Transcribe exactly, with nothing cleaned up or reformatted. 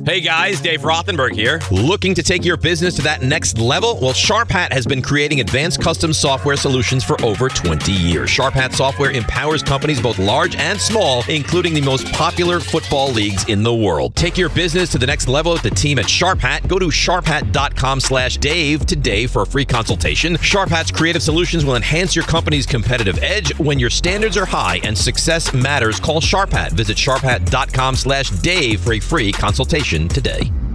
Hey guys, Dave Rothenberg here. Looking to take your business to that next level? Well, Sharp Hat has been creating advanced custom software solutions for over twenty years. Sharp Hat software empowers companies both large and small, including the most popular football leagues in the world. Take your business to the next level with the team at Sharp Hat. Go to sharphat.com slash Dave today for a free consultation. Sharp Hat's creative solutions will enhance your company's competitive edge. When your standards are high and success matters, call Sharp Hat. Visit sharphat.com slash Dave for a free consultation today.